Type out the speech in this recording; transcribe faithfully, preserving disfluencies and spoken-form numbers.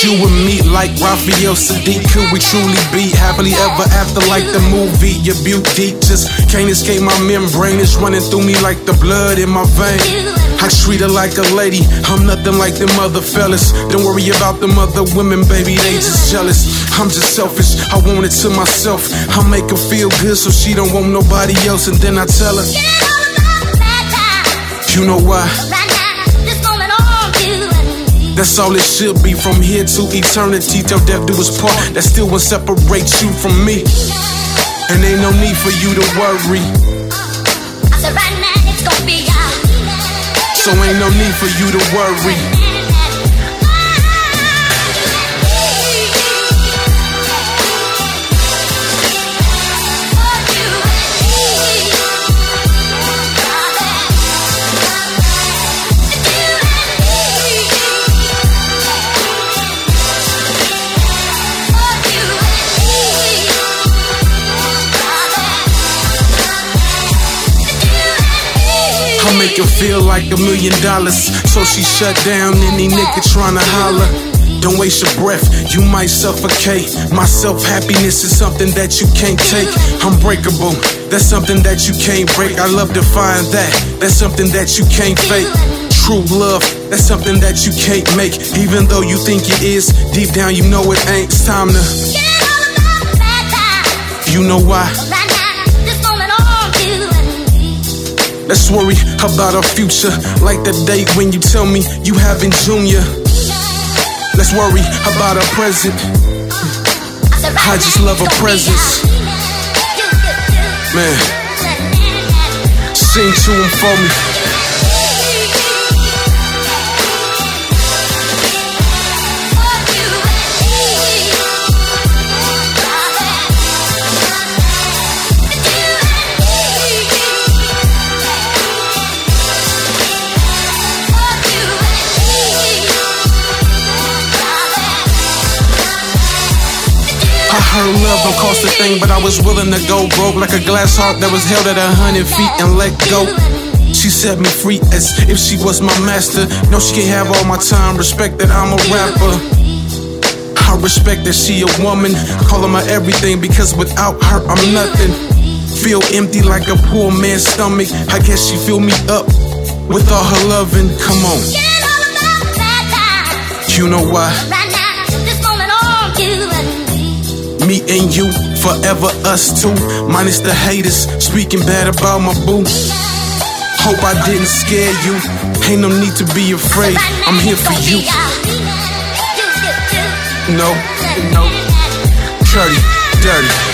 You and me like Raphael Sadiq. Could we truly be happily ever after like the movie? Your beauty just can't escape my membrane. It's running through me like the blood in my vein. I treat her like a lady, I'm nothing like them other fellas. Don't worry about them other women, baby, they just jealous. I'm just selfish, I want it to myself. I make her feel good so she don't want nobody else. And then I tell her, you know why? That's all it should be, from here to eternity, till death do us part. That still won't separate you from me, and ain't no need for you to worry. I said right now it's gonna be out. So ain't no need for you to worry. I make her feel like a million dollars, so she shut down any nigga tryna holler. Don't waste your breath, you might suffocate. My self-happiness is something that you can't take. Unbreakable, that's something that you can't break. I love to find that, that's something that you can't fake. True love, that's something that you can't make. Even though you think it is, deep down you know it ain't. It's time to, you know why? Let's worry about our future, like the day when you tell me you having junior. Let's worry about our present. I just love her presence. Man, sing to him for me. I heard love don't cost a thing, but I was willing to go broke, like a glass heart that was held at a hundred feet and let go. She set me free as if she was my master. No, she can't have all my time. Respect that I'm a rapper. I respect that she a woman. Call her my everything, because without her I'm nothing. Feel empty like a poor man's stomach. I guess she fill me up with all her loving. Come on, you know why? Me and you, forever us two. Minus the haters, speaking bad about my boo. Hope I didn't scare you. Ain't no need to be afraid, I'm here for you. No, no, dirty, dirty.